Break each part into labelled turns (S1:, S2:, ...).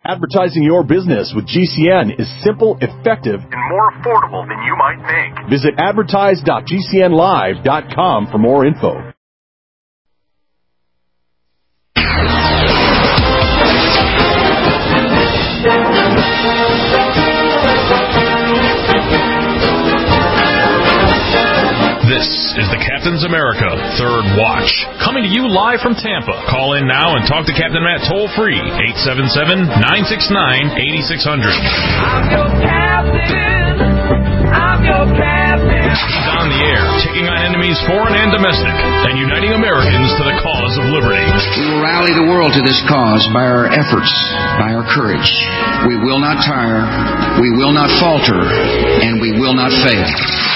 S1: Advertising your business with GCN is simple, effective, and more affordable than you might think. Visit advertise.gcnlive.com for more info.
S2: This is the Captain's America Third Watch, coming to you live from Tampa. Call in now and talk to Captain Matt toll-free, 877-969-8600.
S3: I'm your captain. I'm your captain.
S2: He's on the air, taking on enemies foreign and domestic, and uniting Americans to the cause of liberty.
S4: We will rally the world to this cause by our efforts, by our courage. We will not tire, we will not falter, and we will not fail.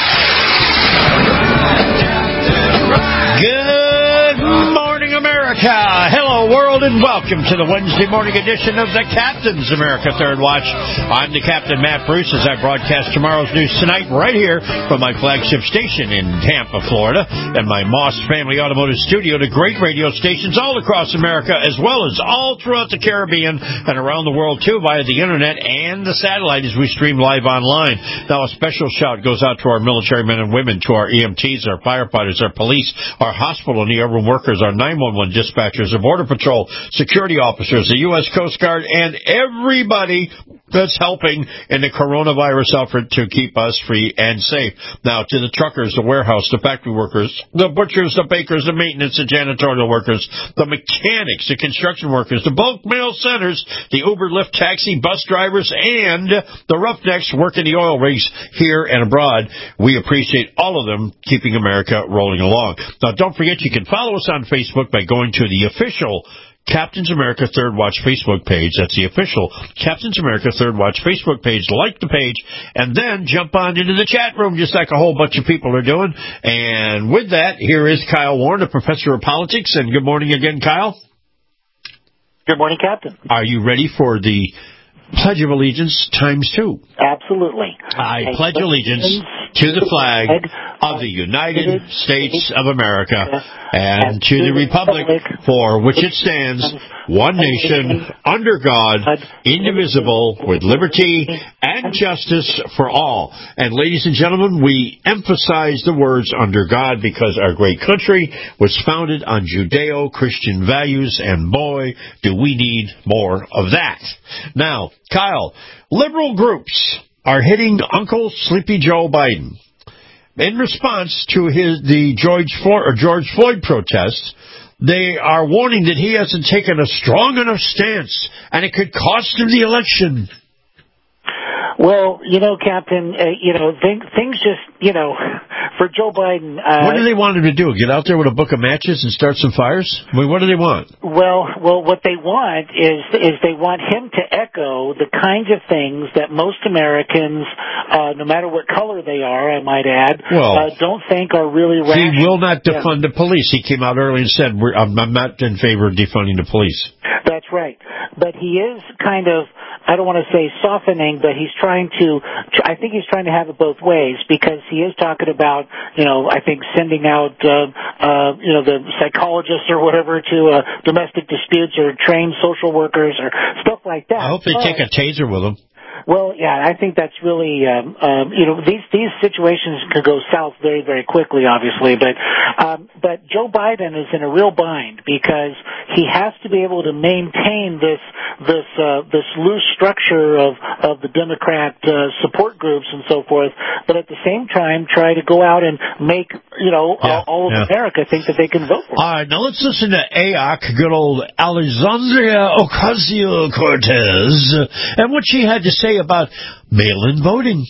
S5: Good morning, America. Hello, world, and welcome to the Wednesday morning edition of the Captain's America Third Watch. I'm the Captain, Matt Bruce, as I broadcast tomorrow's news tonight right here from my flagship station in Tampa, Florida, and my Moss Family Automotive Studio to great radio stations all across America, as well as all throughout the Caribbean and around the world, too, via the Internet and the satellite as we stream live online. Now, a special shout goes out to our military men and women, to our EMTs, our firefighters, our police, our hospital and ER room workers, our 911 dispatchers, our Border Patrol, security officers, the U.S. Coast Guard, and everybody that's helping in the coronavirus effort to keep us free and safe. Now, to the truckers, the warehouse, the factory workers, the butchers, the bakers, the maintenance, the janitorial workers, the mechanics, the construction workers, the bulk mail centers, the Uber, Lyft, taxi, bus drivers, and the roughnecks working the oil rigs here and abroad. We appreciate all of them keeping America rolling along. Now, don't forget, you can follow us on Facebook by going to the official Captain's America Third Watch Facebook page. That's the official Captain's America Third Watch Facebook page. Like the page, and then jump on into the chat room just like a whole bunch of people are doing. And with that, here is Kyle Warren, a professor of politics. And good morning again, Kyle.
S6: Good morning, Captain.
S5: Are you ready for the Pledge of Allegiance ×2?
S6: Absolutely.
S5: I pledge allegiance to the flag of the United States of America and to the republic for which it stands, one nation, under God, indivisible, with liberty and justice for all. And ladies and gentlemen, we emphasize the words under God because our great country was founded on Judeo-Christian values, and boy, do we need more of that. Now, Kyle, liberal groups are hitting Uncle Sleepy Joe Biden. In response to the George Floyd protests, they are warning that he hasn't taken a strong enough stance, and it could cost him the election.
S6: Well, Captain, things just, for Joe Biden...
S5: what do they want him to do? Get out there with a book of matches and start some fires? I mean, what do they want?
S6: Well, what they want is they want him to echo the kinds of things that most Americans, no matter what color they are, I might add, don't think are really rational.
S5: He will not defund the police. He came out early and said, I'm not in favor of defunding the police.
S6: That's right. But he is kind of, I don't want to say softening, but I think he's trying to have it both ways, because he is talking about, I think sending out, the psychologists or whatever to domestic disputes, or trained social workers or stuff like that.
S5: I hope they take a taser with them.
S6: Well, yeah, I think that's really, these situations could go south very, very quickly, obviously. But Joe Biden is in a real bind, because he has to be able to maintain this loose structure of the Democrat support groups and so forth, but at the same time try to go out and make all of America think that they can vote for him.
S5: All right, now let's listen to AOC, good old Alexandria Ocasio-Cortez, and what she had to say about mail-in voting.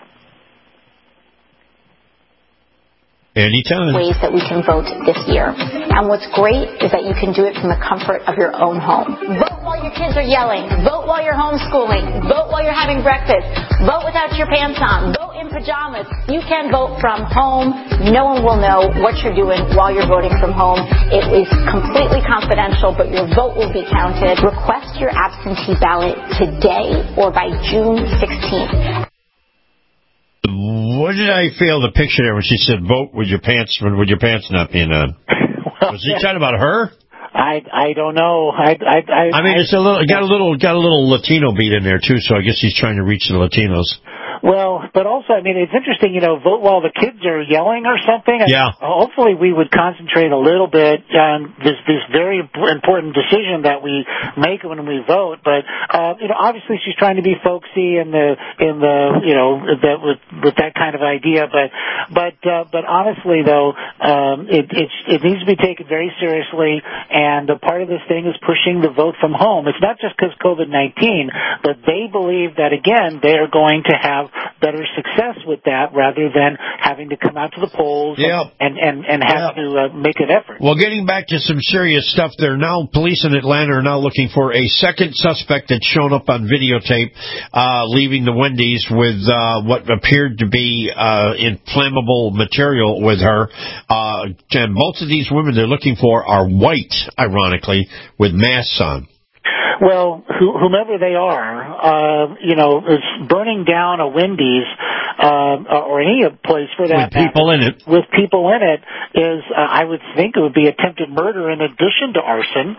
S5: Anytime.
S7: Ways that we can vote this year. And what's great is that you can do it from the comfort of your own home. Vote while your kids are yelling. Vote while you're homeschooling. Vote while you're having breakfast. Vote without your pants on. Vote in pajamas. You can vote from home. No one will know what you're doing while you're voting from home. It is completely confidential, but your vote will be counted. Request your absentee ballot today or by June 16th.
S5: What did I fail to picture there when she said vote with your pants not being on? Was he talking about her?
S6: I don't know.
S5: I mean, it's got a little Latino beat in there too, so I guess he's trying to reach the Latinos.
S6: Well, but also, I mean, it's interesting, vote while the kids are yelling or something.
S5: Yeah.
S6: Hopefully we would concentrate a little bit on this very important decision that we make when we vote. But, obviously she's trying to be folksy with that kind of idea. But honestly though, it needs to be taken very seriously. And a part of this thing is pushing the vote from home. It's not just because COVID-19, but they believe that again, they are going to have better success with that rather than having to come out to the polls and have to make an effort.
S5: Well, getting back to some serious stuff, police in Atlanta are now looking for a second suspect that's shown up on videotape leaving the Wendy's with what appeared to be inflammable material with her. And both of these women they're looking for are white, ironically, with masks on.
S6: Well, whomever they are, it's burning down a Wendy's or any place for that.
S5: With people in it.
S6: With people in it is, I would think, it would be attempted murder in addition to arson,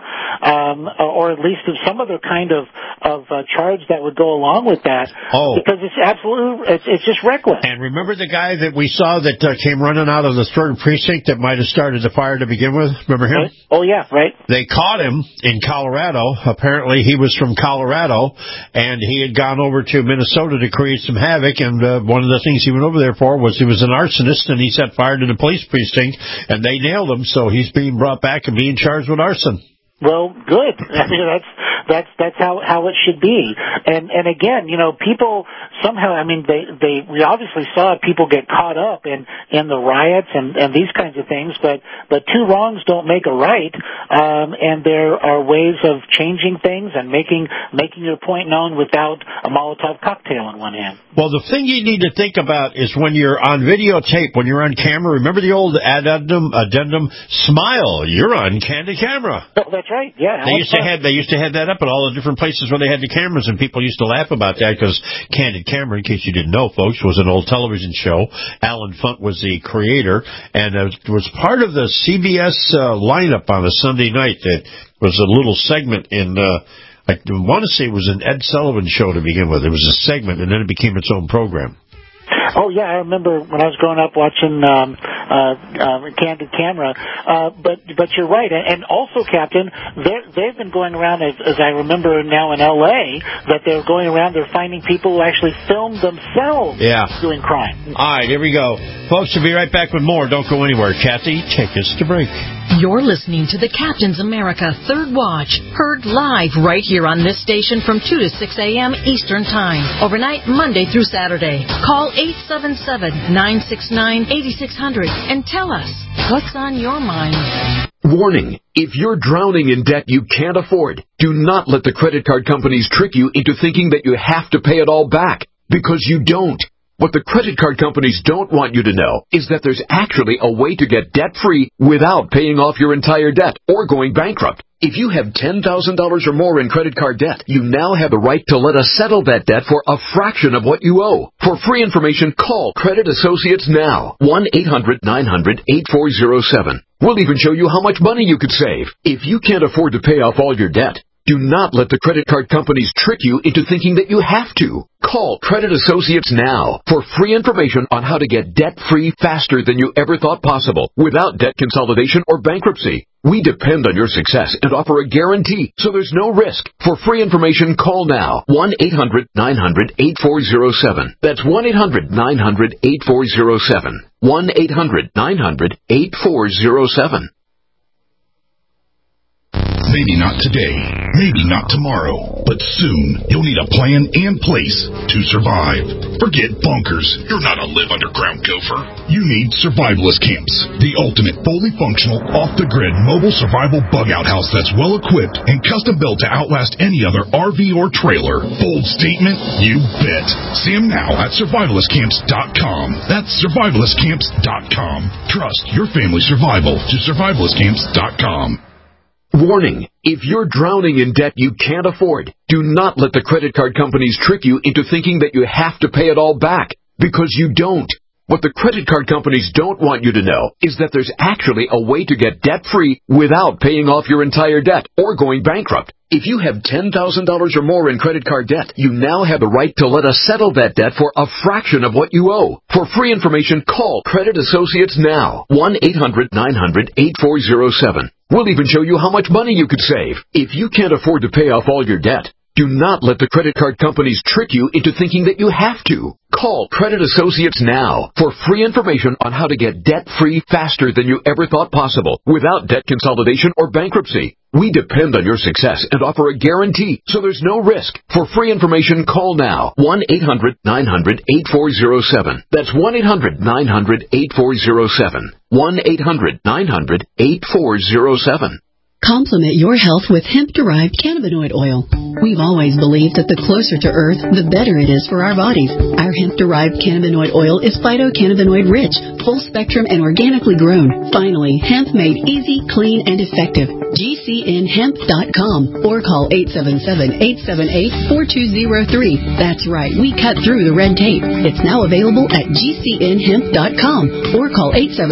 S6: or at least of some other kind of charge that would go along with that.
S5: Oh,
S6: because it's just reckless.
S5: And remember the guy that we saw that came running out of the 3rd precinct that might have started the fire to begin with? Remember him?
S6: Oh yeah, right.
S5: They caught him in Colorado. Apparently he was from Colorado, and he had gone over to Minnesota to create some havoc, and one of the things he went over there for was he was an arsonist, and he set fire to the police precinct, and they nailed him, so he's being brought back and being charged with arson.
S6: Well, good. I mean, that's how it should be. And again, people somehow, we obviously saw people get caught up in the riots and these kinds of things, but two wrongs don't make a right. And there are ways of changing things and making your point known without a Molotov cocktail in one hand.
S5: Well, the thing you need to think about is when you're on videotape, when you're on camera, remember the old addendum, smile, you're on candid camera.
S6: Oh, that's right. Yeah.
S5: They used to have that up at all the different places where they had the cameras, and people used to laugh about that because Candid Camera, in case you didn't know, folks, was an old television show. Alan Funt was the creator, and it was part of the CBS lineup on a Sunday night. That was a little segment in. I want to say it was an Ed Sullivan show to begin with. It was a segment, and then it became its own program.
S6: Oh yeah, I remember when I was growing up watching Candid Camera. But you're right, and also, Captain, they've been going around as I remember now in L.A. that they're going around. They're finding people who actually film themselves doing crime.
S5: All right, here we go, folks. We'll be right back with more. Don't go anywhere. Kathy, take us to break.
S8: You're listening to the Captain's America Third Watch, heard live right here on this station from 2 to 6 a.m. Eastern Time, overnight Monday through Saturday. Call 877-969-8600 and tell us what's on your mind.
S1: Warning, if you're drowning in debt you can't afford, do not let the credit card companies trick you into thinking that you have to pay it all back, because you don't. What the credit card companies don't want you to know is that there's actually a way to get debt-free without paying off your entire debt or going bankrupt. If you have $10,000 or more in credit card debt, you now have the right to let us settle that debt for a fraction of what you owe. For free information, call Credit Associates now. 1-800-900-8407. We'll even show you how much money you could save. If you can't afford to pay off all your debt, do not let the credit card companies trick you into thinking that you have to. Call Credit Associates now for free information on how to get debt-free faster than you ever thought possible without debt consolidation or bankruptcy. We depend on your success and offer a guarantee, so there's no risk. For free information, call now. 1-800-900-8407. That's 1-800-900-8407. 1-800-900-8407.
S9: Maybe not today, maybe not tomorrow, but soon you'll need a plan in place to survive. Forget bunkers. You're not a live underground gopher. You need survivalist camps, the ultimate fully functional, off-the-grid mobile survival bug-out house that's well-equipped and custom-built to outlast any other RV or trailer. Bold statement? You bet. See them now at survivalistcamps.com. That's survivalistcamps.com. Trust your family's survival to survivalistcamps.com.
S1: Warning, if you're drowning in debt you can't afford, do not let the credit card companies trick you into thinking that you have to pay it all back, because you don't. What the credit card companies don't want you to know is that there's actually a way to get debt-free without paying off your entire debt or going bankrupt. If you have $10,000 or more in credit card debt, you now have the right to let us settle that debt for a fraction of what you owe. For free information, call Credit Associates now. 1-800-900-8407. We'll even show you how much money you could save. If you can't afford to pay off all your debt, do not let the credit card companies trick you into thinking that you have to. Call Credit Associates now for free information on how to get debt-free faster than you ever thought possible without debt consolidation or bankruptcy. We depend on your success and offer a guarantee, so there's no risk. For free information, call now. 1-800-900-8407. That's 1-800-900-8407. 1-800-900-8407.
S10: Complement your health with hemp-derived cannabinoid oil. We've always believed that the closer to Earth, the better it is for our bodies. Our hemp-derived cannabinoid oil is phytocannabinoid-rich, full-spectrum, and organically grown. Finally, hemp made easy, clean, and effective. GCNhemp.com or call 877-878-4203. That's right, we cut through the red tape. It's now available at GCNhemp.com or call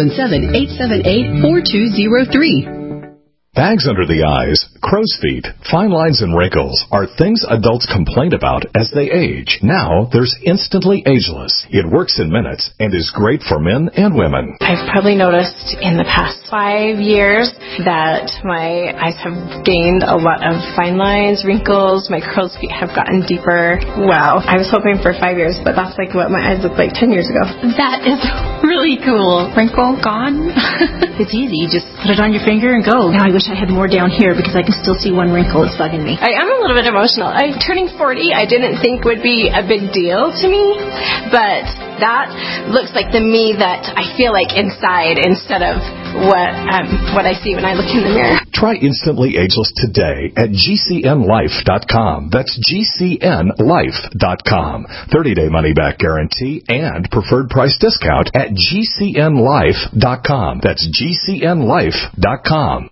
S10: 877-878-4203.
S11: Bags under the eyes, crow's feet, fine lines and wrinkles are things adults complain about as they age. Now, there's Instantly Ageless. It works in minutes and is great for men and women.
S12: I've probably noticed in the past 5 years that my eyes have gained a lot of fine lines, wrinkles, my crow's feet have gotten deeper. Wow. I was hoping for 5 years, but that's like what my eyes looked like 10 years ago.
S13: That is really cool. Wrinkle gone. It's easy. You just put it on your finger and go. Now I wish I had more down here because I can still see one wrinkle. It's bugging me.
S12: I am a little bit emotional. Turning 40 I didn't think would be a big deal to me, but that looks like the me that I feel like inside instead of what I see when I look in the mirror.
S11: Try Instantly Ageless today at GCNlife.com. That's GCNlife.com. 30-day money-back guarantee and preferred price discount at GCNlife.com. That's GCNlife.com.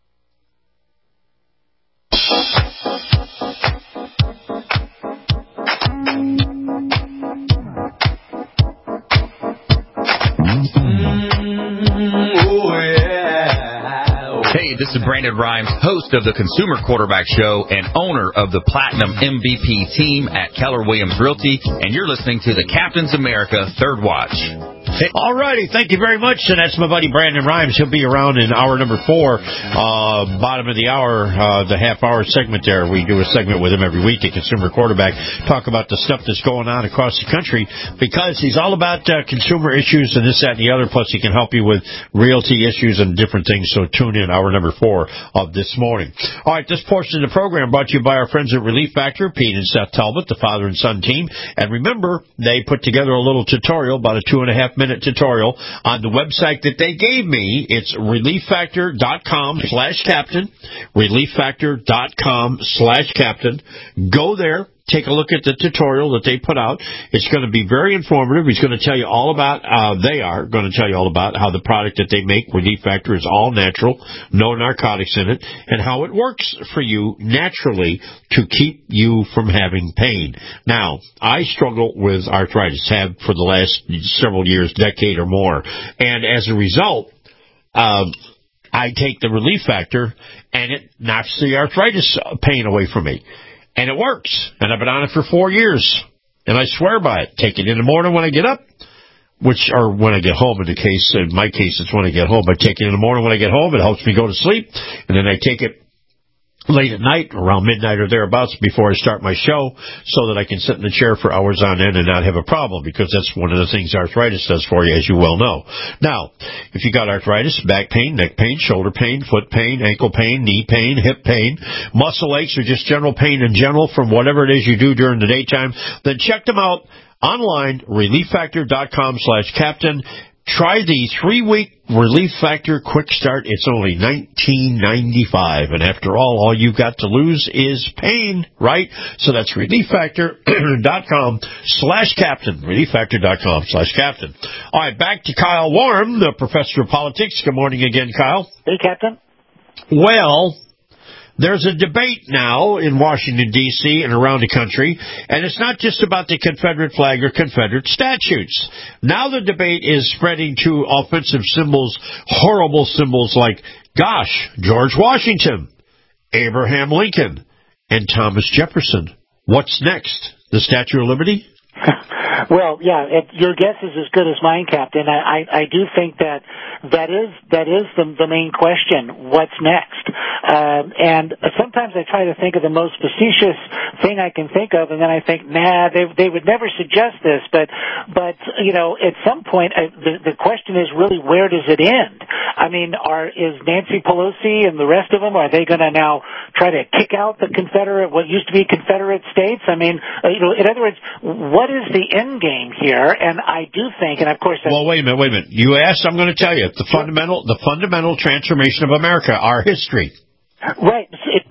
S14: Hey, this is Brandon Rhymes, host of the Consumer Quarterback Show and owner of the Platinum MVP team at Keller Williams Realty, and you're listening to the Captain's America Third Watch.
S5: All righty, thank you very much. And that's my buddy Brandon Rhymes. He'll be around in hour number 4, bottom of the hour, the half-hour segment there. We do a segment with him every week at Consumer Quarterback, talk about the stuff that's going on across the country, because he's all about consumer issues and this, that, and the other, plus he can help you with realty issues and different things. So tune in, hour number 4 of this morning. All right, this portion of the program brought to you by our friends at Relief Factor, Pete and Seth Talbot, the father and son team. And remember, they put together a little tutorial, about a 2.5-minute tutorial on the website that they gave me. It's relieffactor.com/captain, relieffactor.com/captain. Go there. Take a look at the tutorial that they put out. It's going to be very informative. He's going to tell you all about, they are going to tell you all about how the product that they make, Relief Factor, is all natural, no narcotics in it, and how it works for you naturally to keep you from having pain. Now, I struggle with arthritis, have for the last several years, decade or more, and as a result, I take the Relief Factor, and it knocks the arthritis pain away from me. And it works. And I've been on it for 4 years. And I swear by it. Take it in the morning when I get up, or when I get home. In my case, it's when I get home. I take it in the morning when I get home. It helps me go to sleep. And then I take it late at night, around midnight or thereabouts, before I start my show, so that I can sit in the chair for hours on end and not have a problem, because that's one of the things arthritis does for you, as you well know. Now, if you got arthritis, back pain, neck pain, shoulder pain, foot pain, ankle pain, knee pain, hip pain, muscle aches, or just general pain in general from whatever it is you do during the daytime, then check them out online, relieffactor.com/captain. Try the 3-week Relief Factor Quick Start. It's only $19.95. And after all you've got to lose is pain, right? So that's relieffactor.com/captain. Relieffactor.com/captain. All right, back to Kyle Warren, the professor of politics. Good morning again, Kyle.
S6: Hey, Captain.
S5: Well, there's a debate now in Washington, D.C. and around the country, and it's not just about the Confederate flag or Confederate statutes. Now the debate is spreading to offensive symbols, horrible symbols like, gosh, George Washington, Abraham Lincoln, and Thomas Jefferson. What's next? The Statue of Liberty?
S6: Well, yeah, your guess is as good as mine, Captain. I do think that is the main question. What's next? And sometimes I try to think of the most facetious thing I can think of, and then I think, nah, they would never suggest this. But you know, at some point, the question is really, where does it end? I mean, is Nancy Pelosi and the rest of them, are they going to now try to kick out what used to be Confederate states? I mean, you know, in other words, what is the end game here? And I do think, and of course,
S5: well, wait a minute. You asked, I'm going to tell you the fundamental transformation of America, our history.
S6: Right,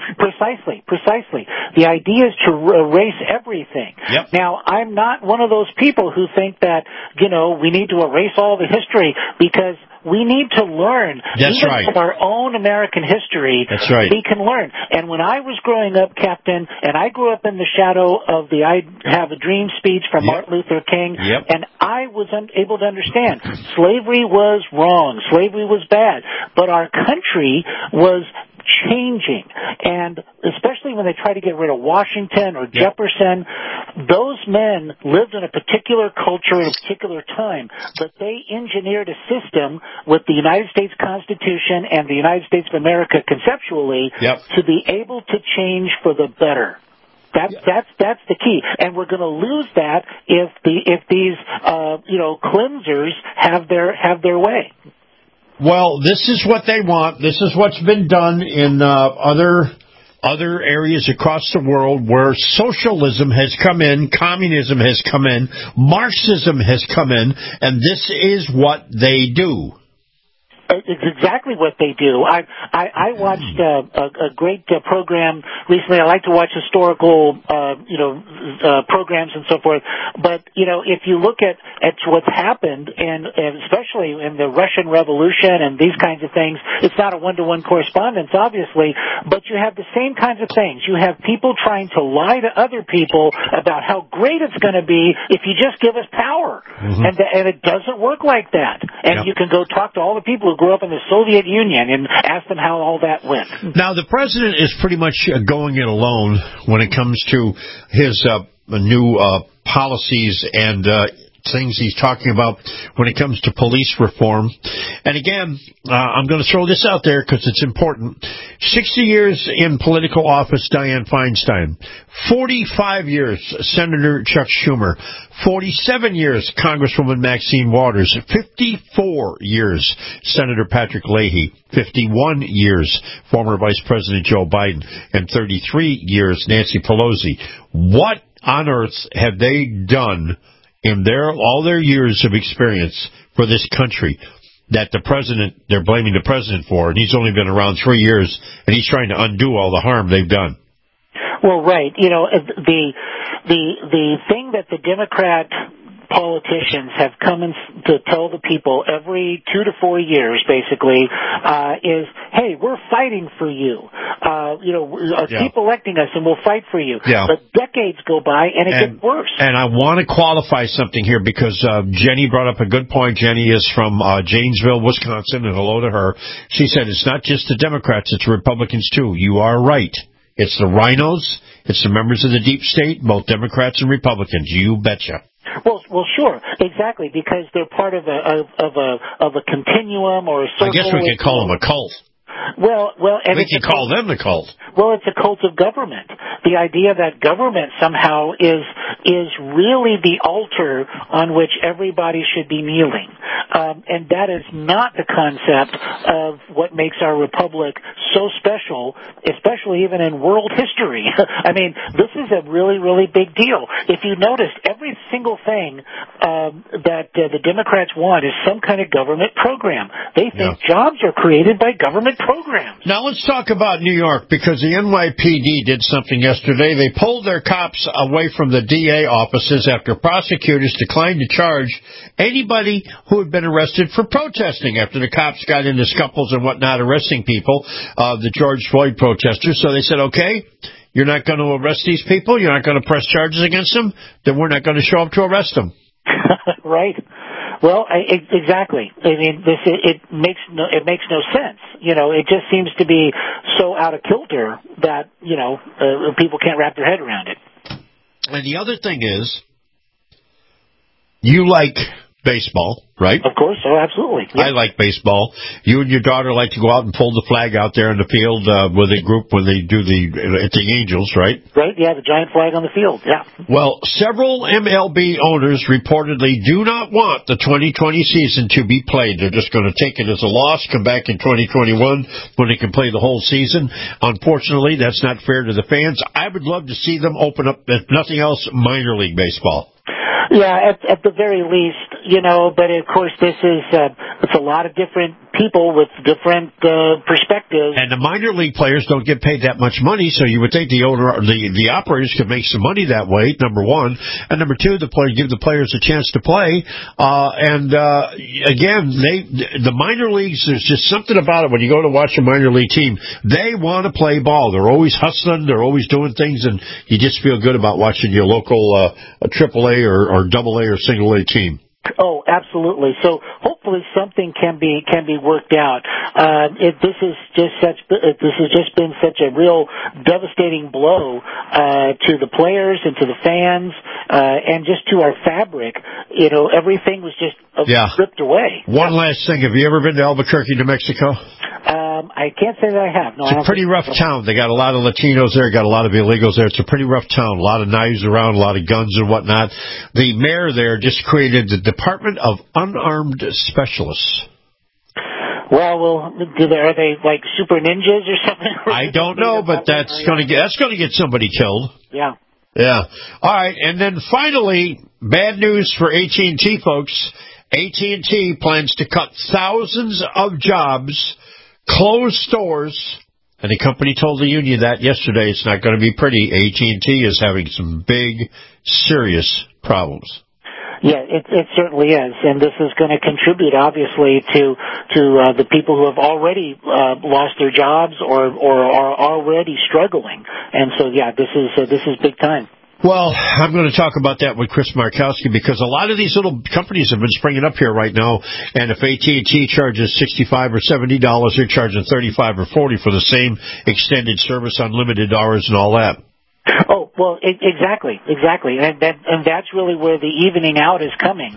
S6: precisely. The idea is to erase everything.
S5: Yep.
S6: Now, I'm not one of those people who think that, you know, we need to erase all the history, because we need to learn.
S5: That's
S6: Even
S5: right.
S6: from our own American history,
S5: that's right.
S6: We can learn. And when I was growing up, Captain, and I grew up in the shadow of the I Have a Dream speech from Martin Luther King, and I was able to understand slavery was wrong, slavery was bad, but our country was changing, and especially when they try to get rid of Washington or Jefferson, those men lived in a particular culture at a particular time, but they engineered a system with the United States Constitution and the United States of America conceptually to be able to change for the better. That's the key, and we're going to lose that if these cleansers have their way.
S5: Well, this is what they want. This is what's been done in other areas across the world where socialism has come in, communism has come in, Marxism has come in, and this is what they do.
S6: It's exactly what they do. I watched a great program recently. I like to watch historical, programs and so forth. But, you know, if you look at what's happened, and especially in the Russian Revolution and these kinds of things, it's not a one-to-one correspondence, obviously, but you have the same kinds of things. You have people trying to lie to other people about how great it's going to be if you just give us power. And it doesn't work like that. And you can go talk to all the people who grew up in the Soviet Union and ask them how all that went.
S5: Now, the president is pretty much going it alone when it comes to his new policies and things he's talking about when it comes to police reform. And again, I'm going to throw this out there because it's important. 60 years in political office, Dianne Feinstein. 45 years, Senator Chuck Schumer. 47 years, Congresswoman Maxine Waters. 54 years, Senator Patrick Leahy. 51 years, former Vice President Joe Biden. And 33 years, Nancy Pelosi. What on earth have they done in all their years of experience for this country that they're blaming the president for, and he's only been around 3 years, and he's trying to undo all the harm they've done?
S6: Well, right. You know, the thing that the Democrat politicians have come in to tell the people every 2 to 4 years, basically, is, hey, we're fighting for you. Keep electing us and we'll fight for you.
S5: Yeah.
S6: But decades go by and it gets worse.
S5: And I want to qualify something here because Jenny brought up a good point. Jenny is from Janesville, Wisconsin, and hello to her. She said it's not just the Democrats, it's Republicans too. You are right. It's the rhinos, it's the members of the deep state, both Democrats and Republicans. You betcha.
S6: Well, sure, exactly, because they're part of a continuum or a circle.
S5: I guess we could call them a cult.
S6: Well, and
S5: we can call them the cult.
S6: Well, it's a cult of government. The idea that government somehow is really the altar on which everybody should be kneeling, and that is not the concept of what makes our republic so special, especially even in world history. I mean, this is a really, really big deal. If you noticed, every single thing that the Democrats want is some kind of government program. They think jobs are created by government programs.
S5: Now let's talk about New York, because the NYPD did something yesterday. They pulled their cops away from the DA offices after prosecutors declined to charge anybody who had been arrested for protesting after the cops got into scuffles and whatnot, arresting people, the George Floyd protesters. So they said, okay, you're not going to arrest these people, you're not going to press charges against them, then we're not going to show up to arrest them.
S6: Right. Well, exactly. I mean, it makes no sense. You know, it just seems to be so out of kilter that, you know, people can't wrap their head around it.
S5: And the other thing is, you like baseball, right?
S6: Of course, oh, absolutely. Yeah.
S5: I like baseball. You and your daughter like to go out and pull the flag out there in the field with a group when they do the Angels, right?
S6: Right, yeah, the giant flag on the field, yeah.
S5: Well, several MLB owners reportedly do not want the 2020 season to be played. They're just going to take it as a loss, come back in 2021 when they can play the whole season. Unfortunately, that's not fair to the fans. I would love to see them open up, if nothing else, minor league baseball.
S6: Yeah, at the very least, you know, but of course this is, it's a lot of different people with different perspectives.
S5: And the minor league players don't get paid that much money, so you would think the owner, the operators could make some money that way, number one. And number two, give the players a chance to play. Again, the minor leagues, there's just something about it when you go to watch a minor league team. They want to play ball. They're always hustling. They're always doing things, and you just feel good about watching your local AAA or AA or single A team.
S6: Oh, absolutely. So hopefully something can be worked out. This has just been such a real devastating blow to the players and to the fans and just to our fabric. You know, everything was just stripped away.
S5: One last thing: have you ever been to Albuquerque, New Mexico?
S6: I can't say that I have. No,
S5: it's a pretty rough town. They got a lot of Latinos there, got a lot of illegals there. It's a pretty rough town. A lot of knives around, a lot of guns and whatnot. The mayor there just created the Department of Unarmed Specialists.
S6: Well, are they like super ninjas or something?
S5: I don't know, but that's going to get somebody killed.
S6: Yeah.
S5: Yeah. All right, and then finally, bad news for AT&T folks. AT&T plans to cut thousands of jobs, close stores, and the company told the union that yesterday. It's not going to be pretty. AT&T is having some big, serious problems.
S6: Yeah, it certainly is, and this is going to contribute, obviously, to the people who have already lost their jobs or are already struggling. And so, yeah, this is big time.
S5: Well, I'm going to talk about that with Chris Markowski, because a lot of these little companies have been springing up here right now, and if AT&T charges $65 or $70, they're charging $35 or $40 for the same extended service, unlimited hours, and all that.
S6: Oh, well, exactly, and that's really where the evening out is coming.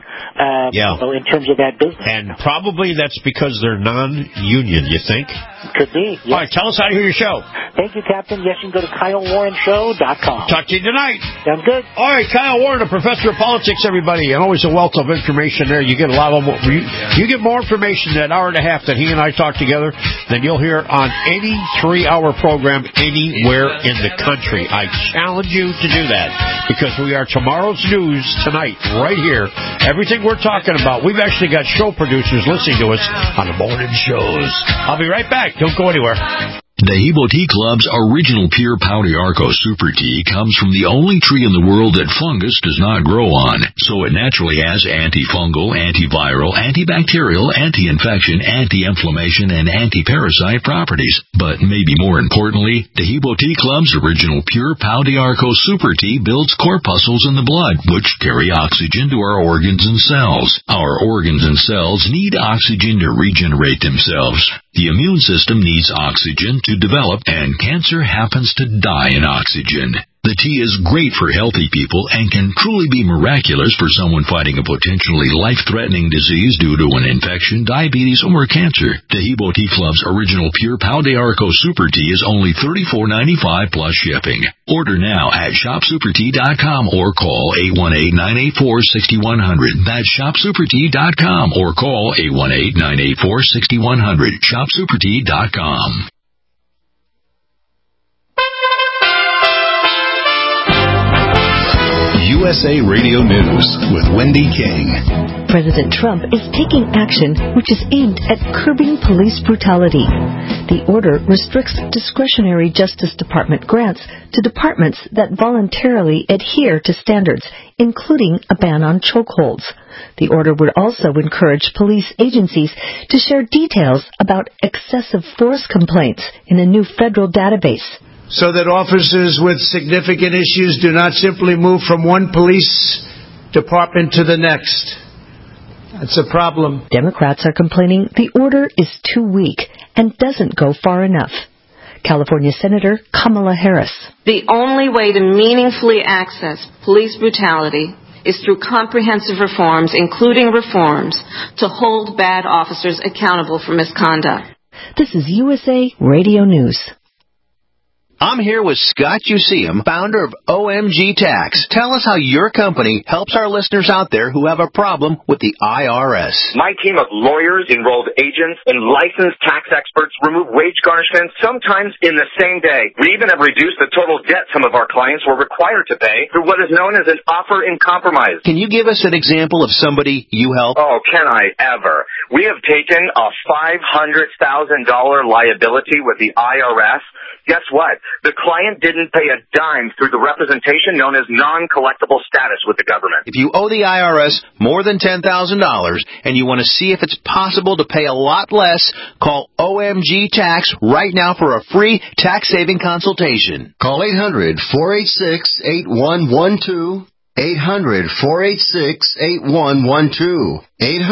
S6: In terms of that business.
S5: And probably that's because they're non-union. You think?
S6: Could be. Yes.
S5: All right, tell us how to hear your show.
S6: Thank you, Captain. Yes, you can go to KyleWarrenShow.com.
S5: Talk to you tonight.
S6: Sounds good.
S5: All right, Kyle Warren, a professor of politics, everybody, and always a wealth of information there. You get a lot of more. You get more information in that hour and a half that he and I talk together than you'll hear on any 3-hour program anywhere in the country. I challenge you to do that, because we are tomorrow's news tonight, right here. Everything we're talking about, we've actually got show producers listening to us on the morning shows. I'll be right back. Don't go anywhere.
S15: Dehibo Tea Club's original pure Pau d'Arco Super Tea comes from the only tree in the world that fungus does not grow on, so it naturally has antifungal, antiviral, antibacterial, anti-infection, anti-inflammation, and anti-parasite properties. But maybe more importantly, Dehibo Tea Club's original pure Pau d'Arco Super Tea builds corpuscles in the blood, which carry oxygen to our organs and cells. Our organs and cells need oxygen to regenerate themselves. The immune system needs oxygen to develop, and cancer happens to die in oxygen. The tea is great for healthy people and can truly be miraculous for someone fighting a potentially life-threatening disease due to an infection, diabetes, or cancer. Dehibo Tea Club's original pure Pau d'Arco Super Tea is only $34.95 plus shipping. Order now at ShopSuperTea.com or call 818-984-6100. That's ShopSuperTea.com or call 818-984-6100. ShopSuperTea.com.
S16: USA Radio News with Wendy King.
S17: President Trump is taking action which is aimed at curbing police brutality. The order restricts discretionary Justice Department grants to departments that voluntarily adhere to standards, including a ban on chokeholds. The order would also encourage police agencies to share details about excessive force complaints in a new federal database,
S18: so that officers with significant issues do not simply move from one police department to the next. That's a problem.
S17: Democrats are complaining the order is too weak and doesn't go far enough. California Senator Kamala Harris.
S19: The only way to meaningfully access police brutality is through comprehensive reforms, including reforms to hold bad officers accountable for misconduct.
S17: This is USA Radio News.
S20: I'm here with Scott Useum, founder of OMG Tax. Tell us how your company helps our listeners out there who have a problem with the IRS.
S21: My team of lawyers, enrolled agents, and licensed tax experts remove wage garnishments sometimes in the same day. We even have reduced the total debt some of our clients were required to pay through what is known as an offer in compromise.
S20: Can you give us an example of somebody you help?
S21: Oh, can I ever? We have taken a $500,000 liability with the IRS. Guess what? The client didn't pay a dime through the representation known as non-collectible status with the government.
S20: If you owe the IRS more than $10,000 and you want to see if it's possible to pay a lot less, call OMG Tax right now for a free tax-saving consultation.
S22: Call 800-486-8112. 800-486-8112.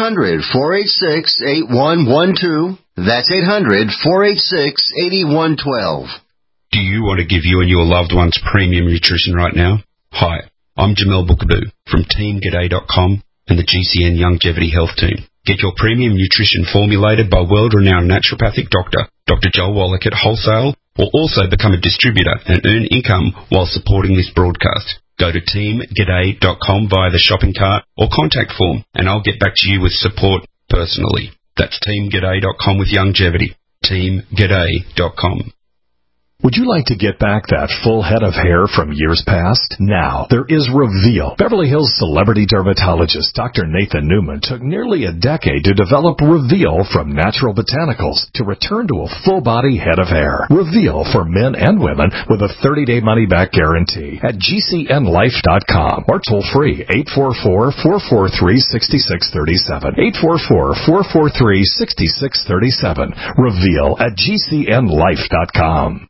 S22: 800-486-8112. That's 800-486-8112.
S23: Do you want to give you and your loved ones premium nutrition right now? Hi, I'm Jamel Bookaboo from TeamGaday.com and the GCN Longevity Health Team. Get your premium nutrition formulated by world-renowned naturopathic doctor, Dr. Joel Wallach at Wholesale, or also become a distributor and earn income while supporting this broadcast. Go to TeamGaday.com via the shopping cart or contact form, and I'll get back to you with support personally. That's TeamGaday.com with longevity. TeamGaday.com.
S11: Would you like to get back that full head of hair from years past? Now, there is Reveal. Beverly Hills celebrity dermatologist Dr. Nathan Newman took nearly a decade to develop Reveal from natural botanicals to return to a full-body head of hair. Reveal for men and women with a 30-day money-back guarantee at GCNlife.com or toll-free 844-443-6637. 844-443-6637. Reveal at GCNlife.com.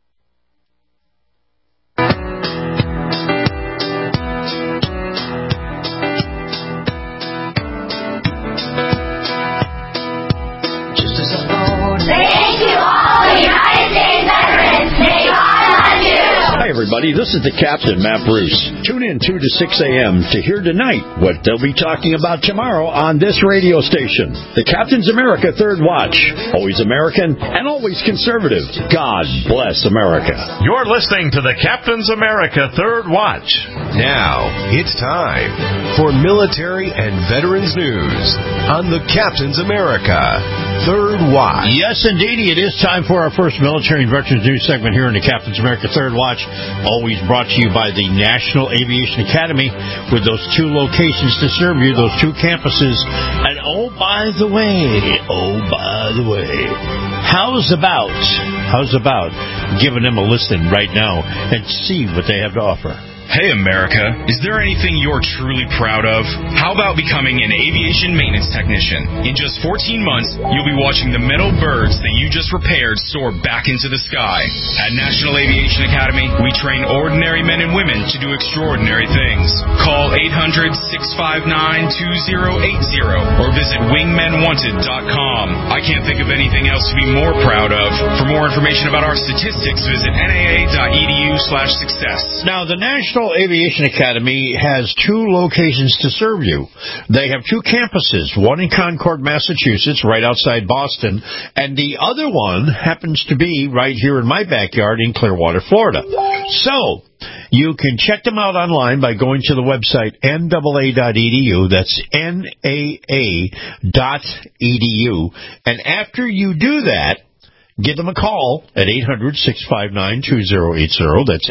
S5: Hi, everybody. This is the Captain, Matt Bruce. Tune in 2 to 6 a.m. to hear tonight what they'll be talking about tomorrow on this radio station. The Captain's America Third Watch. Always American and always conservative. God bless America.
S2: You're listening to the Captain's America Third Watch.
S24: Now, it's time for military and veterans news on the Captain's America Third Watch.
S5: Yes, indeed. It is time for our first military and veterans news segment here in the Captain's America Third Watch. Always brought to you by the National Aviation Academy with those two locations to serve you, those two campuses. And oh, by the way, how's about giving them a listen right now and see what they have to offer?
S25: Hey, America, is there anything you're truly proud of? How about becoming an aviation maintenance technician? In just 14 months, you'll be watching the metal birds that you just repaired soar back into the sky. At National Aviation Academy, we train ordinary men and women to do extraordinary things. Call 800-659-2080 or visit wingmenwanted.com. I can't think of anything else to be more proud of. For more information about our statistics, visit naa.edu/success.
S5: Now, the National Aviation Academy has two locations to serve you. They have two campuses, one in Concord, Massachusetts, right outside Boston, and the other one happens to be right here in my backyard in Clearwater, Florida. So, you can check them out online by going to the website naa.edu. That's naa.edu. And after you do that, give them a call at 800-659-2080. That's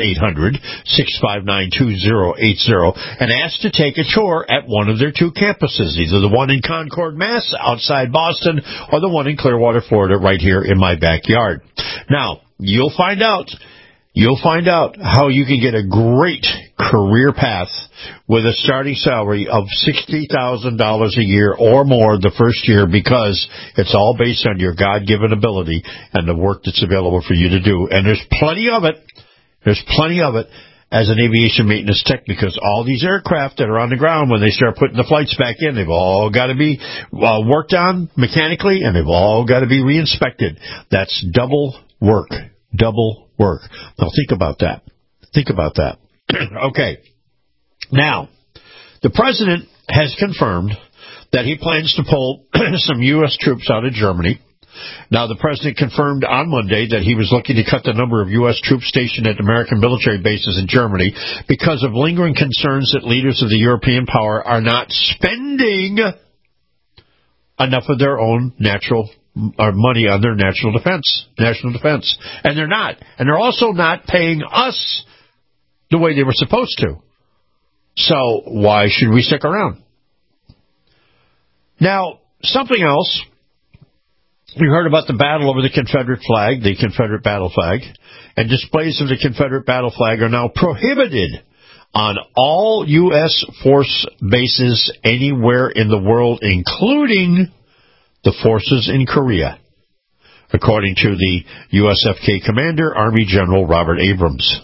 S5: 800-659-2080, and ask to take a tour at one of their two campuses, either the one in Concord, Mass, outside Boston, or the one in Clearwater, Florida, right here in my backyard. Now, you'll find out how you can get a great career path with a starting salary of $60,000 a year or more the first year, because it's all based on your God-given ability and the work that's available for you to do. And there's plenty of it. There's plenty of it as an aviation maintenance tech, because all these aircraft that are on the ground, when they start putting the flights back in, they've all got to be worked on mechanically, and they've all got to be re-inspected. That's double work. Double work. Now think about that. Think about that. Okay. Now, the president has confirmed that he plans to pull some U.S. troops out of Germany. Now, the president confirmed on Monday that he was looking to cut the number of U.S. troops stationed at American military bases in Germany because of lingering concerns that leaders of the European power are not spending enough of their own money on their national defense. And they're not. And they're also not paying us the way they were supposed to. So why should we stick around? Now, something else. We heard about the battle over the Confederate flag, the Confederate battle flag, and displays of the Confederate battle flag are now prohibited on all U.S. force bases anywhere in the world, including the forces in Korea, according to the USFK commander, Army General Robert Abrams.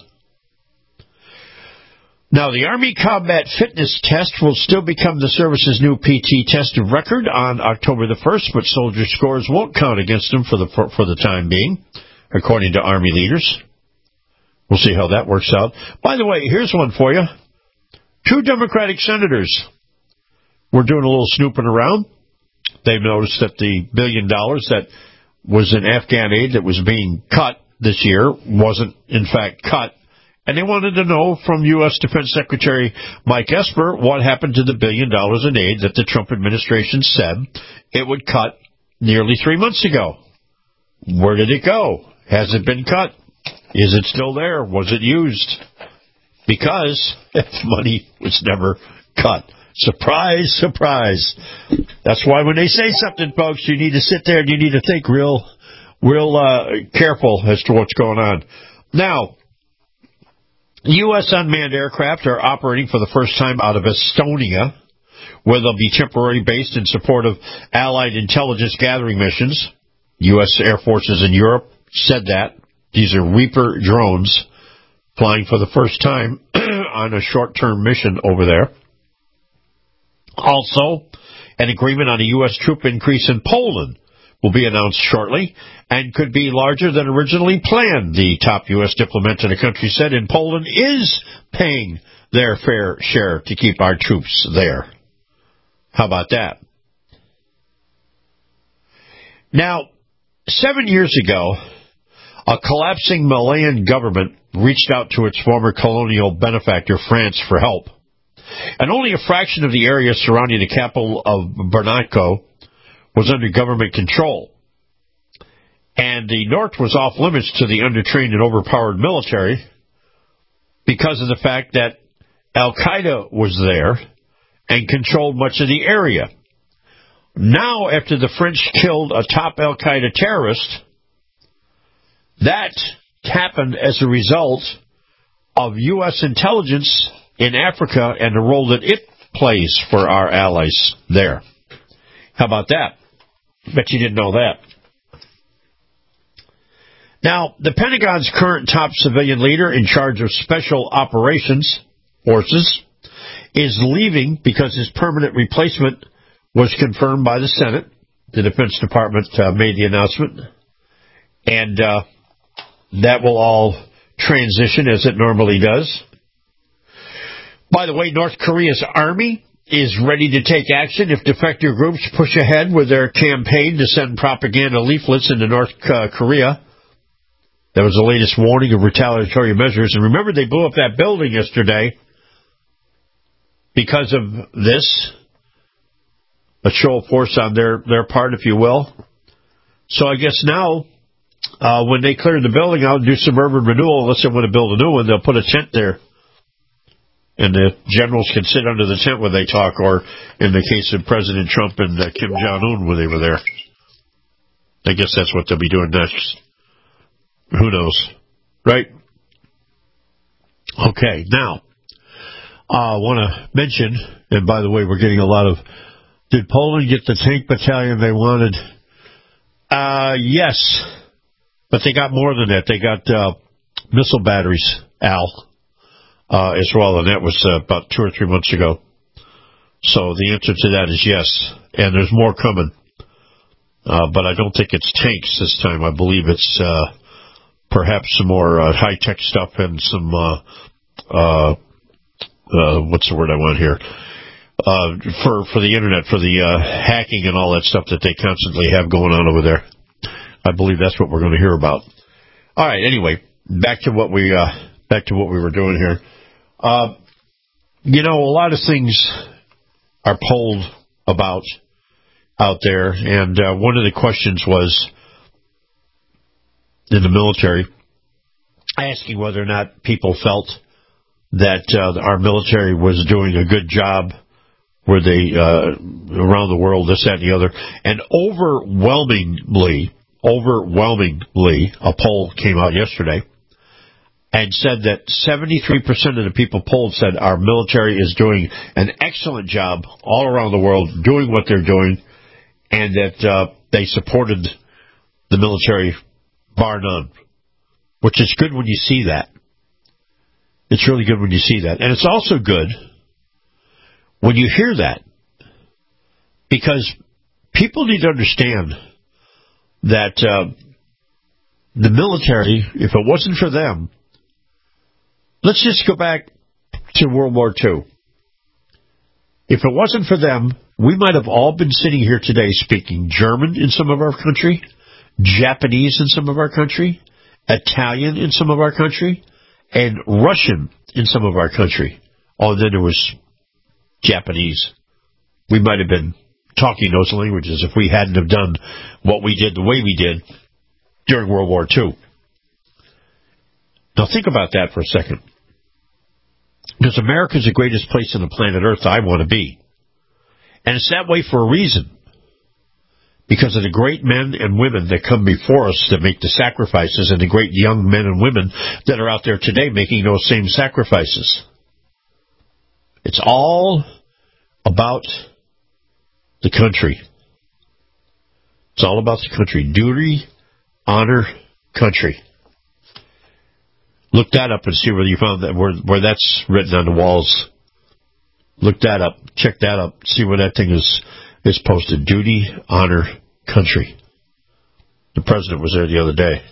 S5: Now, the Army Combat Fitness Test will still become the service's new PT test of record on October the 1st, but soldier scores won't count against them for the time being, according to Army leaders. We'll see how that works out. By the way, here's one for you. 2 Democratic senators were doing a little snooping around. They've noticed that the $1 billion that was in Afghan aid that was being cut this year wasn't, in fact, cut. And they wanted to know from U.S. Defense Secretary Mike Esper what happened to the $1 billion in aid that the Trump administration said it would cut nearly 3 months ago. Where did it go? Has it been cut? Is it still there? Was it used? Because money was never cut. Surprise, surprise. That's why when they say something, folks, you need to sit there and you need to think real careful as to what's going on. Now, U.S. unmanned aircraft are operating for the first time out of Estonia, where they'll be temporarily based in support of Allied intelligence gathering missions. U.S. Air Forces in Europe said that. These are Reaper drones flying for the first time on a short-term mission over there. Also, an agreement on a U.S. troop increase in Poland will be announced shortly and could be larger than originally planned, the top U.S. diplomat in the country said, and Poland is paying their fair share to keep our troops there. How about that? Now, 7 years ago, a collapsing Malayan government reached out to its former colonial benefactor, France, for help. And only a fraction of the area surrounding the capital of Bamako was under government control. And the north was off limits to the undertrained and overpowered military because of the fact that Al-Qaeda was there and controlled much of the area. Now, after the French killed a top Al-Qaeda terrorist, that happened as a result of U.S. intelligence in Africa and the role that it plays for our allies there. How about that? Bet you didn't know that. Now, the Pentagon's current top civilian leader in charge of special operations forces is leaving because his permanent replacement was confirmed by the Senate. The Defense Department made the announcement. And that will all transition as it normally does. By the way, North Korea's army is ready to take action if defector groups push ahead with their campaign to send propaganda leaflets into North Korea. That was the latest warning of retaliatory measures. And remember, they blew up that building yesterday because of this. A show of force on their part, if you will. So I guess now when they clear the building out and do some urban renewal, unless they want to build a new one, they'll put a tent there. And the generals can sit under the tent when they talk, or in the case of President Trump and Kim Jong-un when they were there. I guess that's what they'll be doing next. Who knows? Right? Okay, now, I want to mention, and by the way, we're getting a lot of, did Poland get the tank battalion they wanted? Yes, but they got more than that. They got missile batteries, Al. As well, and that was about 2 or 3 months ago. So the answer to that is yes, and there's more coming. But I don't think it's tanks this time. I believe it's perhaps some more high-tech stuff and some, what's the word I want here? For the Internet, for the hacking and all that stuff that they constantly have going on over there. I believe that's what we're going to hear about. All right, anyway, back to what we were doing here. You know, a lot of things are polled about out there, and one of the questions was in the military, asking whether or not people felt that our military was doing a good job, were they around the world, this, that, and the other, and overwhelmingly, a poll came out yesterday, and said that 73% of the people polled said our military is doing an excellent job all around the world, doing what they're doing, and that they supported the military bar none, which is good when you see that. It's really good when you see that. And it's also good when you hear that, because people need to understand that the military, if it wasn't for them, let's just go back to World War II. If it wasn't for them, we might have all been sitting here today speaking German in some of our country, Japanese in some of our country, Italian in some of our country, and Russian in some of our country. Oh, then there was Japanese. We might have been talking those languages if we hadn't have done what we did the way we did during World War II. Now think about that for a second. Because America is the greatest place on the planet Earth I want to be. And it's that way for a reason. Because of the great men and women that come before us that make the sacrifices, and the great young men and women that are out there today making those same sacrifices. It's all about the country. It's all about the country. Duty, honor, country. Look that up and see whether you found that where that's written on the walls. Look that up. Check that up. See where that thing is posted. Duty, honor, country. The president was there the other day.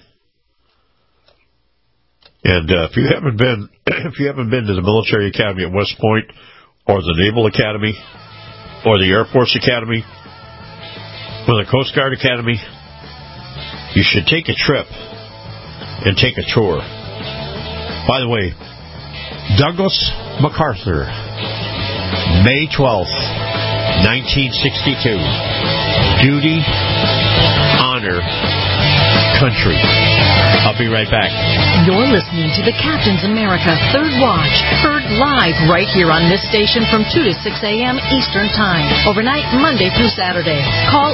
S5: And if you haven't been to the military academy at West Point, or the Naval Academy, or the Air Force Academy, or the Coast Guard Academy, you should take a trip and take a tour. By the way, Douglas MacArthur, May 12th, 1962. Duty, honor, country. I'll be right back.
S3: You're listening to the Captain's America Third Watch, heard live right here on this station from 2 to 6 a.m. Eastern Time, overnight Monday through Saturday. Call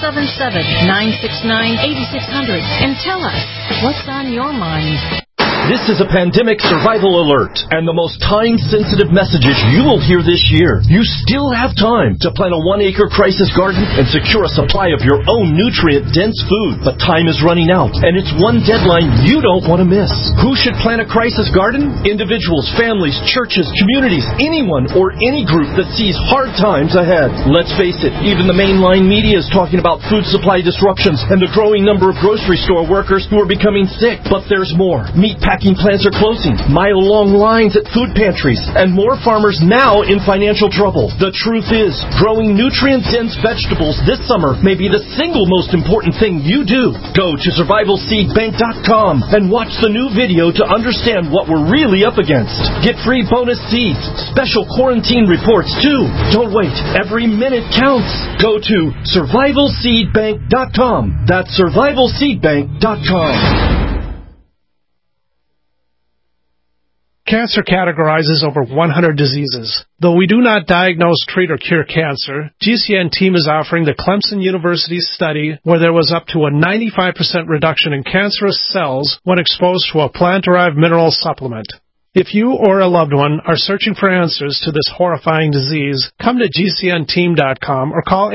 S3: 877-969-8600 and tell us what's on your mind.
S4: This is a pandemic survival alert, and the most time-sensitive messages you will hear this year. You still have time to plant a 1-acre crisis garden and secure a supply of your own nutrient-dense food. But time is running out, and it's one deadline you don't want to miss. Who should plant a crisis garden? Individuals, families, churches, communities, anyone or any group that sees hard times ahead. Let's face it, even the mainline media is talking about food supply disruptions and the growing number of grocery store workers who are becoming sick. But there's more. Meatpacking packing plants are closing, mile-long lines at food pantries, and more farmers now in financial trouble. The truth is, growing nutrient-dense vegetables this summer may be the single most important thing you do. Go to survivalseedbank.com and watch the new video to understand what we're really up against. Get free bonus seeds, special quarantine reports too. Don't wait. Every minute counts. Go to survivalseedbank.com. That's survivalseedbank.com.
S1: Cancer categorizes over 100 diseases. Though we do not diagnose, treat, or cure cancer, GCN team is offering the Clemson University study where there was up to a 95% reduction in cancerous cells when exposed to a plant-derived mineral supplement. If you or a loved one are searching for answers to this horrifying disease, come to GCNteam.com or call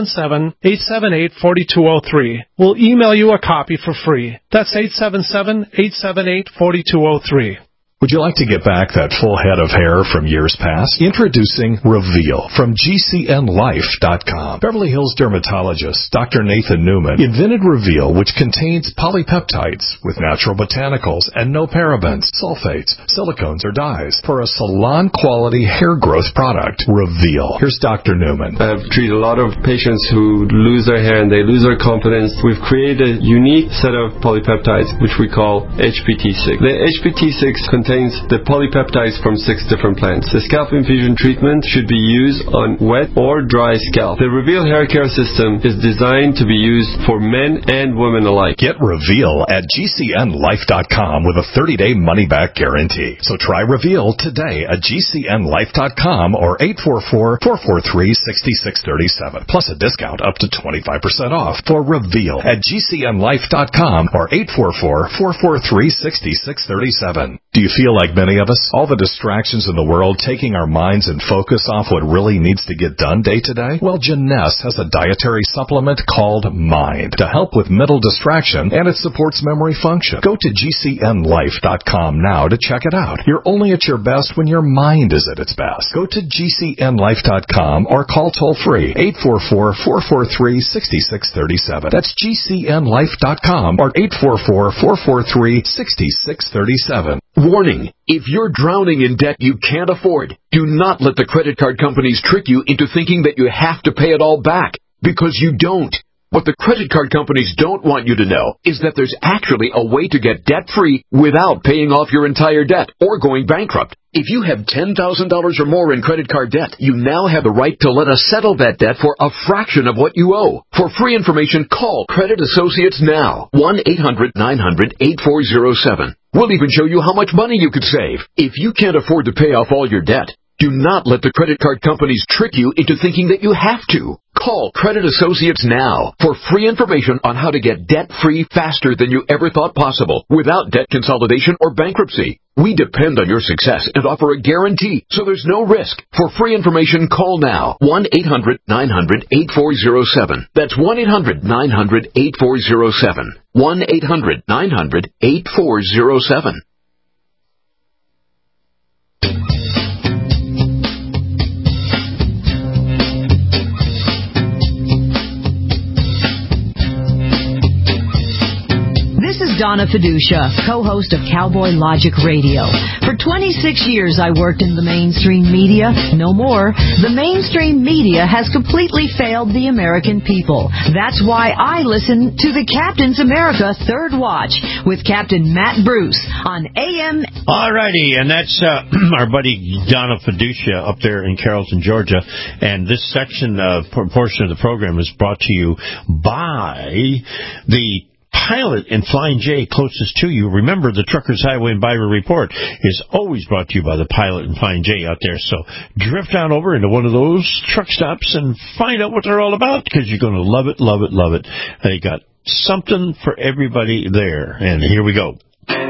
S1: 877-878-4203. We'll email you a copy for free. That's 877-878-4203.
S11: Would you like to get back that full head of hair from years past? Introducing Reveal from GCNlife.com. Beverly Hills dermatologist Dr. Nathan Newman invented Reveal, which contains polypeptides with natural botanicals and no parabens, sulfates, silicones, or dyes for a salon-quality hair growth product. Reveal. Here's Dr. Newman.
S7: I've treated a lot of patients who lose their hair and they lose their confidence. We've created a unique set of polypeptides, which we call HPT6. The HPT6 contains the polypeptides from 6 different plants. The scalp infusion treatment should be used on wet or dry scalp. The Reveal hair care system is designed to be used for men and women alike.
S11: Get Reveal at GCNlife.com with a 30-day money-back guarantee. So try Reveal today at GCNlife.com or 844-443-6637. Plus a discount up to 25% off for Reveal at GCNlife.com or 844-443-6637. Do you feel like many of us? All the distractions in the world taking our minds and focus off what really needs to get done day to day? Well, Jeunesse has a dietary supplement called Mind to help with mental distraction, and it supports memory function. Go to GCNlife.com now to check it out. You're only at your best when your mind is at its best. Go to GCNlife.com or call toll-free 844-443-6637. That's GCNlife.com or 844-443-6637.
S8: Warning, if you're drowning in debt you can't afford, do not let the credit card companies trick you into thinking that you have to pay it all back, because you don't. What the credit card companies don't want you to know is that there's actually a way to get debt-free without paying off your entire debt or going bankrupt. If you have $10,000 or more in credit card debt, you now have the right to let us settle that debt for a fraction of what you owe. For free information, call Credit Associates now. 1-800-900-8407. We'll even show you how much money you could save. If you can't afford to pay off all your debt, do not let the credit card companies trick you into thinking that you have to. Call Credit Associates now for free information on how to get debt-free faster than you ever thought possible without debt consolidation or bankruptcy. We depend on your success and offer a guarantee, so there's no risk. For free information, call now. 1-800-900-8407. That's 1-800-900-8407. 1-800-900-8407.
S3: This is Donna Fiducia, co-host of Cowboy Logic Radio. For 26 years I worked in the mainstream media. No more. The mainstream media has completely failed the American people. That's why I listen to the Captain's America Third Watch with Captain Matt Bruce on AM.
S5: Alrighty, and that's our buddy Donna Fiducia up there in Carrollton, Georgia. And this section, portion of the program is brought to you by the Pilot and Flying J closest to you. Remember, the Truckers Highway and Byway Report is always brought to you by the Pilot and Flying J out there. So drift on over into one of those truck stops and find out what they're all about, because you're going to love it, love it, love it. They got something for everybody there. And here we go.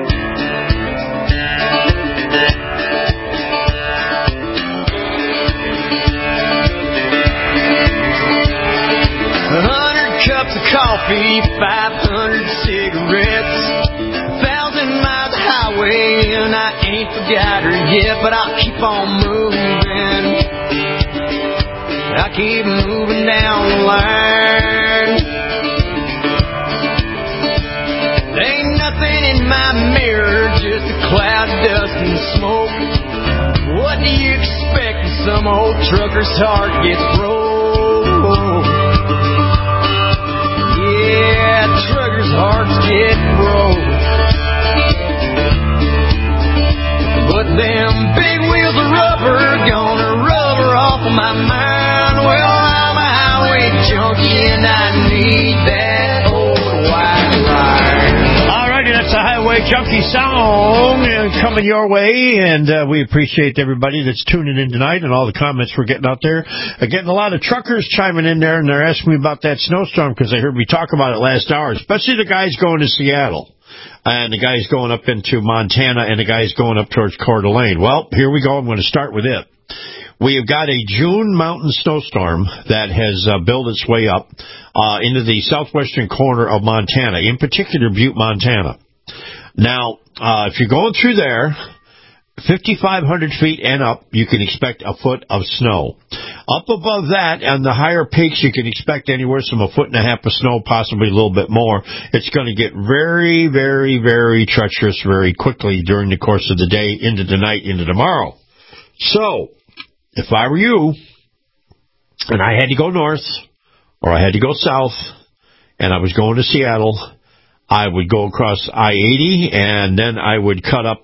S9: Coffee, 500 cigarettes, 1,000 miles of highway, and I ain't forgot her yet, but I'll keep on moving. I'll keep moving down the line. There ain't nothing in my mirror, just smoke. What do you expect when some old trucker's heart gets broke? Yeah, truckers' hearts get broke. But them big wheels of rubber gonna rubber off of my mind. Well, I'm a highway junkie and I need that old white line.
S5: All righty, that's a Highway Junkie song coming your way, and we appreciate everybody that's tuning in tonight and all the comments we're getting out there. Getting a lot of truckers chiming in there, and they're asking me about that snowstorm because they heard me talk about it last hour, especially the guys going to Seattle. And the guys going up into Montana, and the guys going up towards Coeur d'Alene. Well, here we go. I'm going to start with it. We have got a June mountain snowstorm that has built its way up into the southwestern corner of Montana, in particular Butte, Montana. Now, if you're going through there, 5,500 feet and up, you can expect a foot of snow. Up above that, on the higher peaks, you can expect anywhere from a foot and a half of snow, possibly a little bit more. It's going to get very, very, very treacherous very quickly during the course of the day, into the night, into tomorrow. So, if I were you, and I had to go north, or I had to go south, and I was going to Seattle, I would go across I-80, and then I would cut up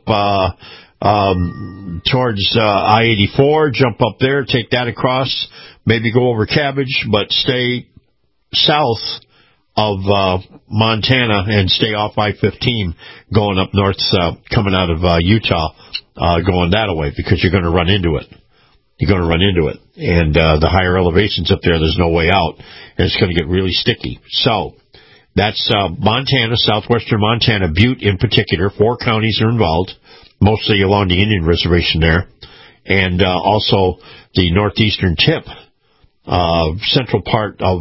S5: towards I-84, jump up there, take that across, maybe go over Cabbage, but stay south of Montana and stay off I-15 going up north, coming out of Utah, going that way, because you're going to run into it. You're going to run into it. And the higher elevations up there, there's no way out, and it's going to get really sticky. So that's Montana, southwestern Montana, Butte in particular. 4 counties are involved, mostly along the Indian Reservation there, and also the northeastern tip, central part of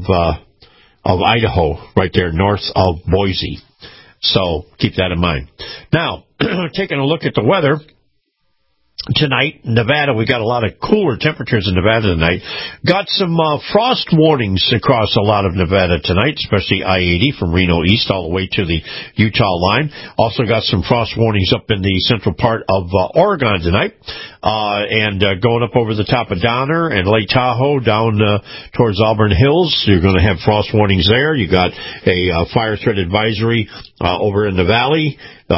S5: Idaho, right there north of Boise. So keep that in mind. Now, taking a look at the weather. Tonight, Nevada, we got a lot of cooler temperatures in Nevada tonight. Got some frost warnings across a lot of Nevada tonight, especially I-80 from Reno east all the way to the Utah line. Also got some frost warnings up in the central part of Oregon tonight. And going up over the top of Donner and Lake Tahoe down towards Auburn Hills, you're going to have frost warnings there. You got a fire threat advisory over in the valley,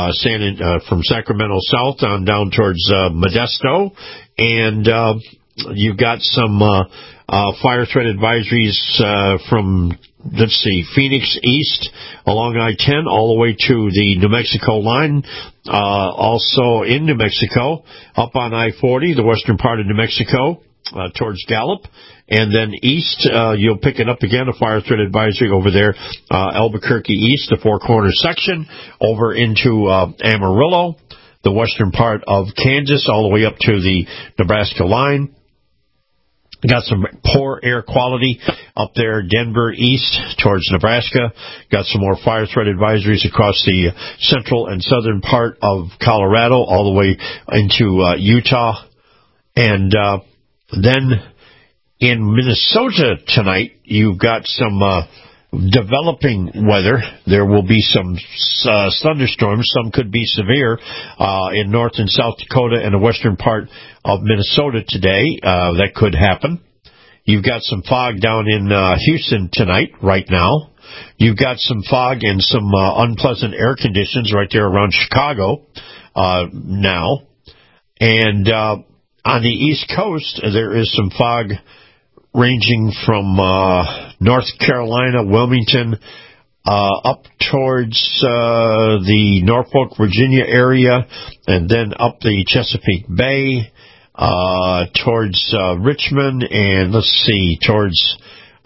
S5: from Sacramento south on down towards Modesto, and you've got some fire threat advisories from, let's see, Phoenix east along I-10 all the way to the New Mexico line. Also in New Mexico, up on I-40, the western part of New Mexico, towards Gallup. And then east, you'll pick it up again, a fire threat advisory over there, Albuquerque east, the Four Corners section, over into Amarillo, the western part of Kansas, all the way up to the Nebraska line. Got some poor air quality up there, Denver east towards Nebraska. Got some more fire threat advisories across the central and southern part of Colorado, all the way into Utah. And then in Minnesota tonight, you've got some developing weather. There will be some thunderstorms. Some could be severe in North and South Dakota and the western part of Minnesota today. That could happen. You've got some fog down in Houston tonight, right now. You've got some fog and some unpleasant air conditions right there around Chicago now. And on the East Coast, there is some fog ranging from North Carolina, Wilmington, up towards the Norfolk, Virginia area, and then up the Chesapeake Bay, towards Richmond, and towards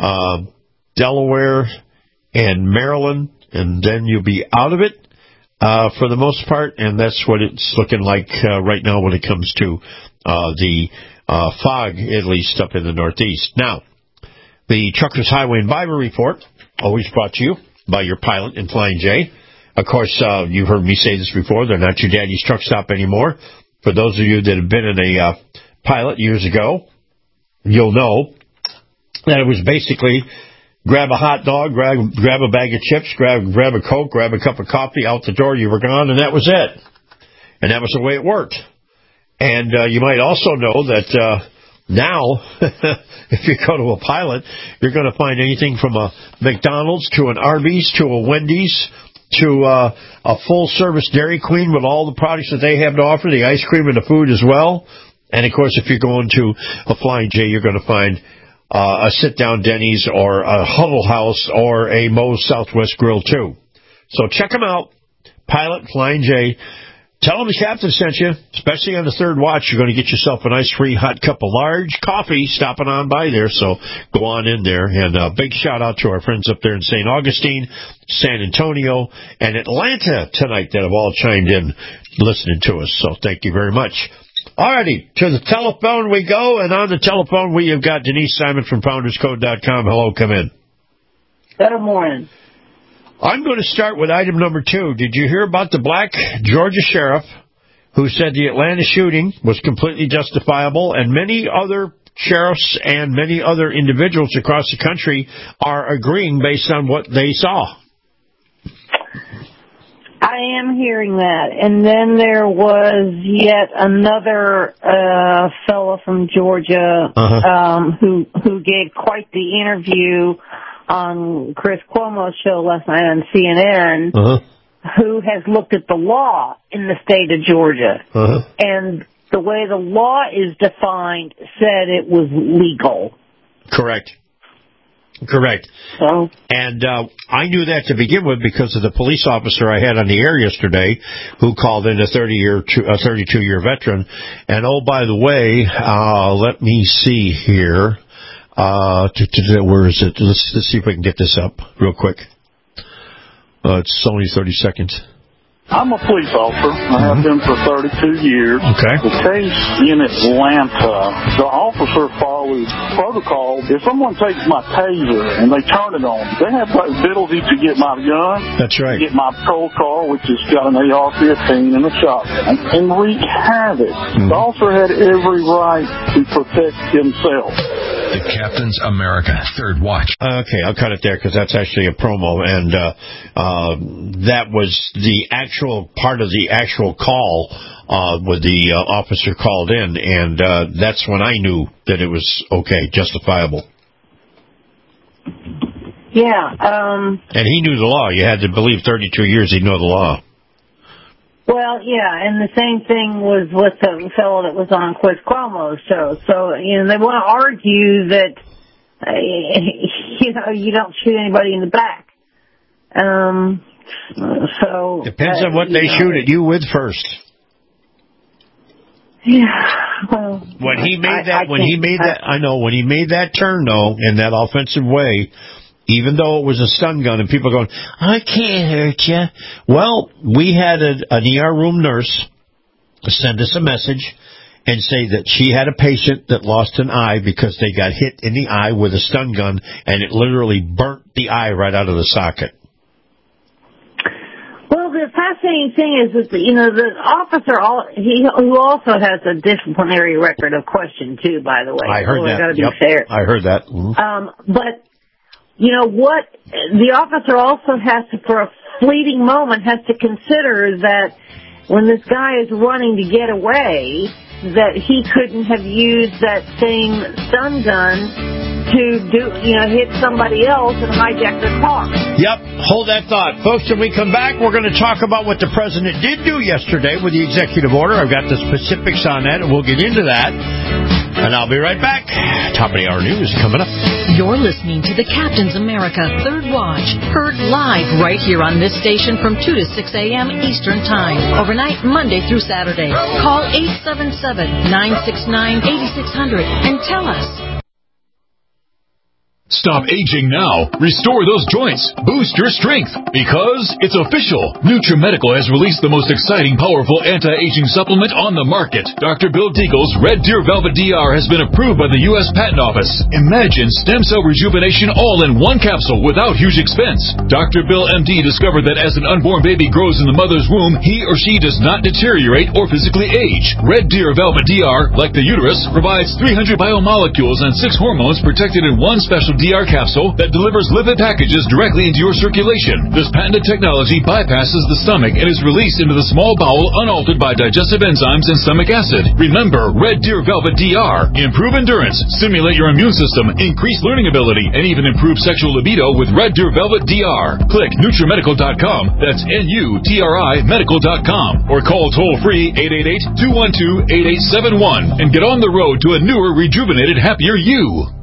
S5: Delaware and Maryland, and then you'll be out of it for the most part, and that's what it's looking like right now when it comes to the fog, at least up in the Northeast. Now, the Truckers Highway and Bible Report, always brought to you by your pilot in Flying J. Of course, you've heard me say this before, they're not your daddy's truck stop anymore. For those of you that have been in a pilot years ago, you'll know that it was basically grab a hot dog, grab a bag of chips, grab a Coke, grab a cup of coffee, out the door, you were gone, and that was it. And that was the way it worked. And you might also know that now, if you go to a Pilot, you're going to find anything from a McDonald's to an Arby's to a Wendy's to a full-service Dairy Queen with all the products that they have to offer, the ice cream and the food as well. And, of course, if you're going to a Flying J, you're going to find a sit-down Denny's or a Huddle House or a Moe's Southwest Grill, too. So check them out, Pilot, Flying J. Tell them the captain sent you, especially on the third watch. You're going to get yourself a nice free hot cup of large coffee stopping on by there, so go on in there. And a big shout-out to our friends up there in St. Augustine, San Antonio, and Atlanta tonight that have all chimed in listening to us. So thank you very much. All righty, to the telephone we go, and on the telephone we have got Denise Simon from FoundersCode.com. Hello, come in.
S6: Good morning.
S5: I'm going to start with item number 2. Did you hear about the black Georgia sheriff who said the Atlanta shooting was completely justifiable, and many other sheriffs and many other individuals across the country are agreeing based on what they saw?
S6: I am hearing that. And then there was yet another fellow from Georgia who gave quite the interview on Chris Cuomo's show last night on CNN, who has looked at the law in the state of Georgia. And the way the law is defined said it was legal.
S5: Correct.
S6: So,
S5: and I knew that to begin with because of the police officer I had on the air yesterday who called in a 32-year veteran. And, oh, by the way, let me see here. Where is it? Let's see if we can get this up real quick. It's only 30 seconds.
S10: I'm a police officer. I have been for 32 years.
S5: Okay.
S10: The case in Atlanta, the officer follows protocol. If someone takes my taser and they turn it on, they have the ability to get my gun.
S5: That's right.
S10: Get my patrol car, which has got an AR-15 and a shotgun, and wreak havoc. The officer had every right to protect himself.
S16: The Captain's America Third Watch.
S5: Okay, I'll cut it there because that's actually a promo, and that was the actual part of the actual call when the officer called in, and that's when I knew that it was okay, justifiable.
S6: Yeah.
S5: And he knew the law. You had to believe 32 years he'd know the law.
S6: Well, yeah, and the same thing was with the fellow that was on Chris Cuomo's show. So, they want to argue that, you don't shoot anybody in the back. So
S5: depends on what they shoot at you with first.
S6: Yeah. Well,
S5: when he made that turn though in that offensive way, even though it was a stun gun and people going, I can't hurt you. Well, we had an ER room nurse send us a message and say that she had a patient that lost an eye because they got hit in the eye with a stun gun and it literally burnt the eye right out of the socket.
S6: Well, the fascinating thing is that, the officer, who also has a disciplinary record of question, too, by the way.
S5: I heard that.
S6: I gotta be fair.
S5: I heard that. Mm-hmm.
S6: But, what? The officer also has to, for a fleeting moment, has to consider that when this guy is running to get away, that he couldn't have used that same stun gun to hit somebody else and hijack their car.
S5: Yep, hold that thought. Folks, when we come back, we're going to talk about what the president did do yesterday with the executive order. I've got the specifics on that, and we'll get into that. And I'll be right back. Top of the hour news coming up.
S3: You're listening to the Captain's America Third Watch, heard live right here on this station from 2 to 6 a.m. Eastern Time, overnight Monday through Saturday. Call 877-969-8600 and tell us.
S12: Stop aging now. Restore those joints. Boost your strength. Because it's official. NutriMedical has released the most exciting, powerful anti-aging supplement on the market. Dr. Bill Deagle's Red Deer Velvet DR has been approved by the U.S. Patent Office. Imagine stem cell rejuvenation all in one capsule without huge expense. Dr. Bill MD discovered that as an unborn baby grows in the mother's womb, he or she does not deteriorate or physically age. Red Deer Velvet DR, like the uterus, provides 300 biomolecules and 6 hormones protected in one special DR DR capsule that delivers lipid packages directly into your circulation. This patented technology bypasses the stomach and is released into the small bowel unaltered by digestive enzymes and stomach acid. Remember Red Deer Velvet DR. Improve endurance, stimulate your immune system, increase learning ability, and even improve sexual libido with Red Deer Velvet DR. Click NutriMedical.com. That's NUTRI Medical.com. Or call toll-free 888-212-8871 and get on the road to a newer, rejuvenated, happier you.